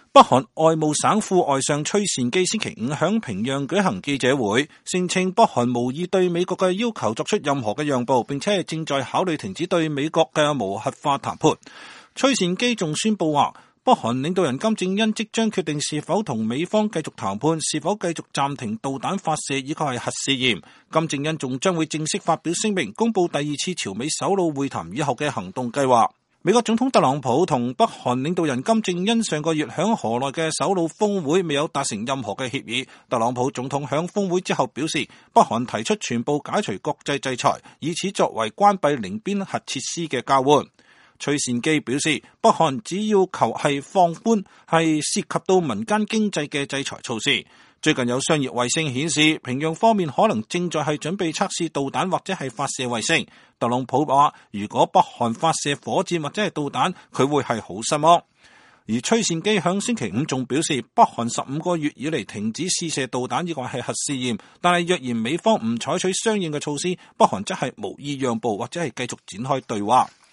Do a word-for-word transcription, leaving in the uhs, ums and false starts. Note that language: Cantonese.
北韓外務省副外相崔善基星期五響平壤舉行記者會，聲稱北韓無意對美國嘅要求作出任何嘅讓步，並且係正在考慮停止對美國嘅無核化談判。崔善基仲宣布話，北韓領導人金正恩即將決定是否同美方繼續談判，是否繼續暫停導彈發射以及係核試驗。金正恩仲將會正式發表聲明，公布第二次朝美首腦會談以後嘅行動計劃。美國總統特朗普同北韓領導人金正恩上個月響河內嘅首腦峰會未有達成任何嘅協議。特朗普總統響峰會之後表示，北韓提出全部解除國際制裁，以此作為關閉寧邊核設施嘅交換。崔善基表示，北韓只要求係放寬係涉及到民間經濟嘅制裁措施。最近有商業衛星顯示，平壤方面可能正在係準備測試導彈或者係發射衛星。特朗普話，如果北韓發射火箭或者係導彈，佢會係好失望。而崔善基響星期五仲表示，北韓十五個月以嚟停止試射導彈，亦或係核試驗，但係若然美方唔採取相應嘅措施，北韓則係無意讓步或者係繼續展開對話。